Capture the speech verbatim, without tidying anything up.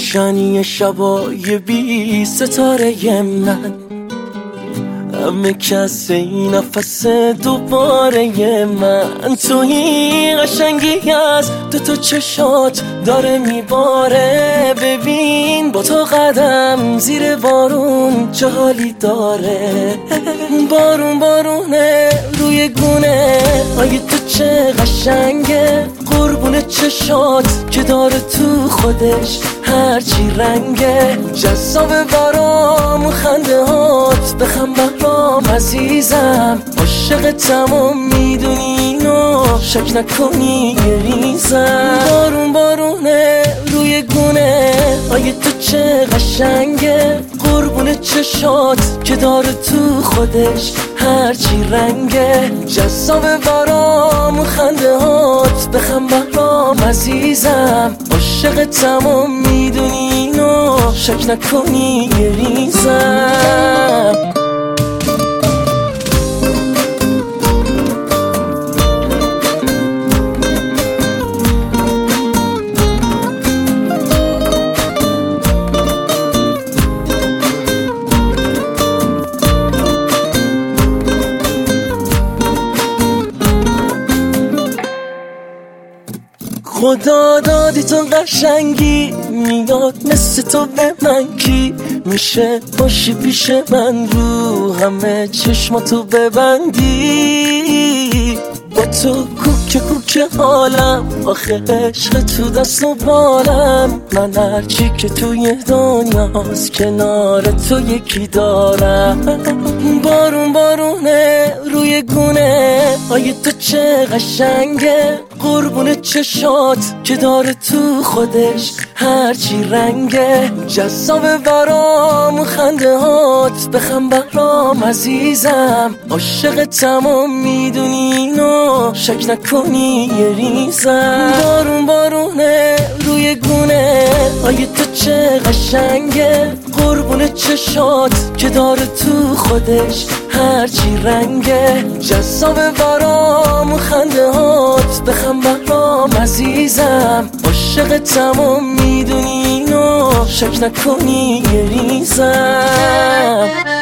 روشنی شبای بی ستاره من، همه کس این نفس دوباره من. توی قشنگی از دو تا چشات داره میباره، ببین با تو قدم زیر بارون چه حالی داره. بارون بارونه روی گونه های تو چه قشنگه، قربون چشات که داره تو خودش هرچی رنگه. جذاب برام خنده هات، بخم برام عزیزم، عاشقتم و میدونی اینو، شک نکنی یه ریزم. بارون بارونه روی گونه های تو چه قشنگه، قربون چشات که داره تو خودش هرچی رنگه. جذاب برام خنده هات، بخم برام عزیزم، عاشقتم و میدونی اینو، شک نکنی یه ریزم. خدا دادی تو قشنگی، میاد مثل تو به من کی میشه باشی پیش من، رو همه چشماتو ببندی. با تو کوکه کوکه حالم، آخه عشق تو دست و بالم. من هرچی که توی دنیاست کنار تو یکی دارم. بارون بارونه روی گونه های تو چه قشنگه، قربون چشات که داره تو خودش هرچی رنگه. جذاب برام خنده هات، بخم برام عزیزم، عاشقتم و میدونی اینو، شک نکنی یه ریزم. بارون بارونه روی گونه های تو چه قشنگه، قربون چشات که داره تو خودش هرچی رنگه. جذاب برام خنده هات، بخم برام عزیزم، عاشقتم و میدونی اینو، شک نکنی یه ریزم.